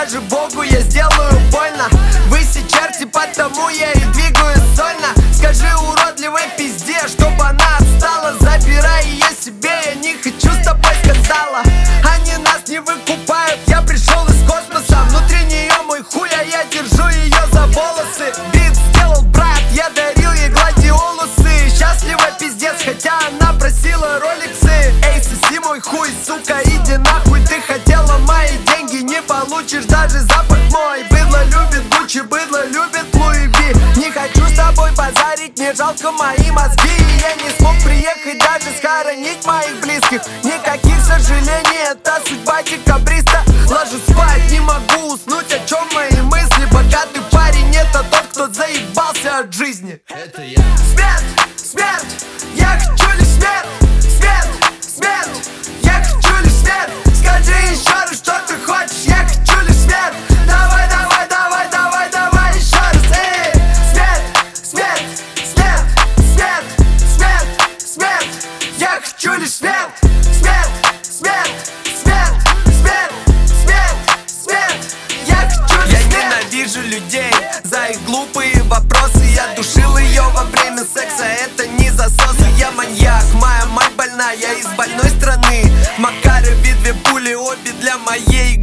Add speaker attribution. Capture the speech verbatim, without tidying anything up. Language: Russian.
Speaker 1: даже Богу я сделаю больно. Вы все черти, потому я и двигаю сольно. Скажи уродливой пизде, чтоб она отстала. Забирай ее себе, я не хочу с тобой, сказала. Они нас не выкупают, я пришел из космоса. Внутри нее мой хуй, а я держу ее за волосы. Бит сделал брат, я дарил ей гладиолусы. Счастлива пиздец, хотя она просила роликсы. Эй, соси мой хуй, сука, иди нахуй. Ты хотела мои деньги, не получишь даже запах мой. Быдло любит Гуччи, быдло любит Луи Ви. Не хочу с тобой базарить, мне жалко мои мозги. Я не смог приехать, даже схоронить моих близких. Никаких сожалений, это судьба декабриста. Ложусь спать, не могу уснуть, о чем мои мысли. Богатый парень, это тот, кто заебался от жизни.
Speaker 2: Это я.
Speaker 1: Смерть, смерть, я хочу лишь смерть. Смерть, смерть, я хочу лишь смерть. Скажи еще раз, что ты хочешь, я хочу лишь смерть. Давай, давай, давай, давай, давай еще раз. Эй, смерть, смерть, смерть, смерть, смерть, смерть. Я хочу лишь смерть. Смерть, смерть, смерть, смерть, смерть, смерть. Я хочу лишь смерть. Я ненавижу людей за их глупые вопросы. Я душил ее во время секса, это не засосы. Я маньяк, моя мать больна, я из больной страны. В Макарове две пули, обе для моей